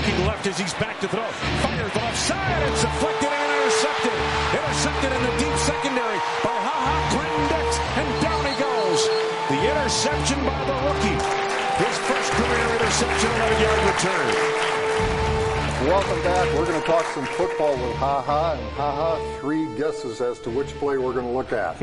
looking left as he's back to throw. Fires left side. It's deflected and intercepted. Intercepted in the deep secondary by Clinton Dix. And down he goes. The interception by the rookie. His first career interception, 11-yard return. Welcome back. We're going to talk some football with and 3 guesses as to which play we're going to look at.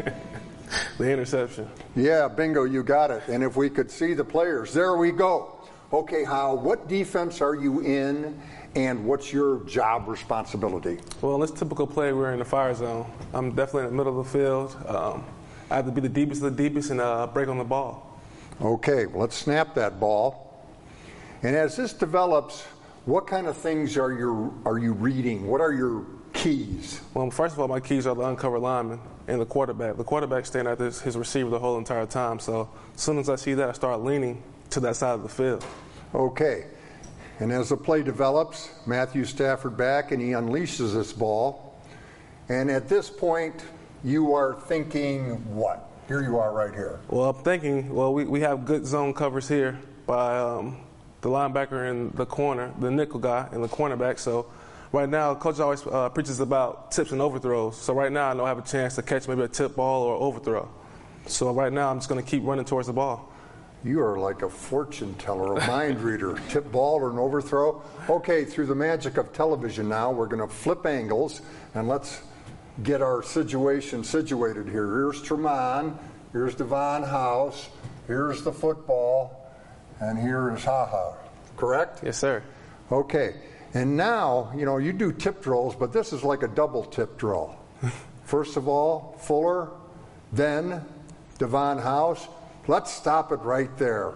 The interception. Yeah, bingo, you got it. And if we could see the players, there we go. Okay, what defense are you in, and what's your job responsibility? Well, in this typical play, we're in the fire zone. I'm definitely in the middle of the field. I have to be the deepest of the deepest and break on the ball. Okay, well, let's snap that ball. And as this develops, what kind of things are you reading? What are your keys? Well, first of all, my keys are the uncovered lineman and the quarterback. The quarterback staying at his receiver the whole entire time. So as soon as I see that, I start leaning to that side of the field. Okay. And as the play develops, Matthew Stafford back, and he unleashes this ball. And at this point, you are thinking what? Here you are right here. Well, I'm thinking, we have good zone covers here by the linebacker in the corner, the nickel guy, and the cornerback. So right now, Coach always preaches about tips and overthrows. So right now, I know I have a chance to catch maybe a tip ball or overthrow. So right now, I'm just going to keep running towards the ball. You are like a fortune teller, a mind reader. Tip ball or an overthrow. Okay, through the magic of television now, we're going to flip angles, and let's get our situation situated here. Here's Tremont, here's Devon House, here's the football, and here is correct? Yes, sir. Okay, and now, you do tip drills, but this is like a double tip drill. First of all, Fuller, then Devon House. Let's stop it right there.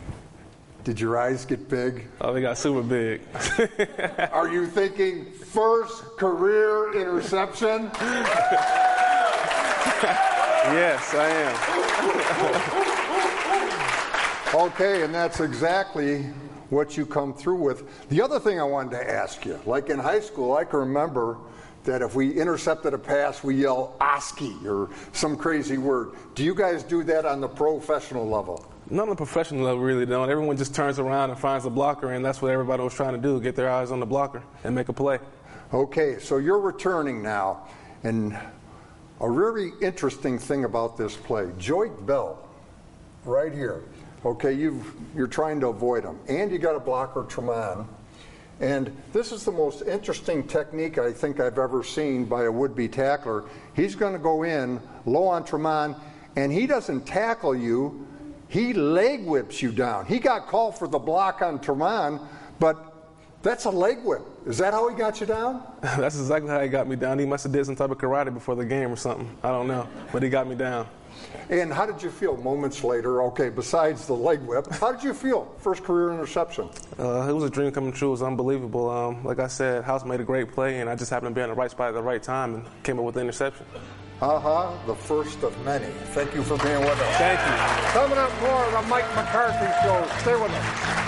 Did your eyes get big? Oh, they got super big. Are you thinking first career interception? Yes, I am. Okay, and that's exactly what you come through with. The other thing I wanted to ask you, like in high school, I can remember that if we intercepted a pass, we yell "Oski" or some crazy word. Do you guys do that on the professional level? Not on the professional level, really don't. Everyone just turns around and finds the blocker, and that's what everybody was trying to do, get their eyes on the blocker and make a play. Okay, so you're returning now, and a really interesting thing about this play, Joyce Bell, right here. Okay, you're trying to avoid him, and you got a blocker, Tremont. And this is the most interesting technique I think I've ever seen by a would-be tackler. He's going to go in low on Tremont, and he doesn't tackle you. He leg whips you down. He got called for the block on Tremont, but that's a leg whip. Is that how he got you down? That's exactly how he got me down. He must have did some type of karate before the game or something. I don't know, but he got me down. And how did you feel moments later? Okay, besides the leg whip, how did you feel? First career interception. It was a dream coming true. It was unbelievable. Like I said, House made a great play, and I just happened to be in the right spot at the right time and came up with the interception. The first of many. Thank you for being with us. Thank you. Coming up more of the Mike McCarthy Show. Stay with us.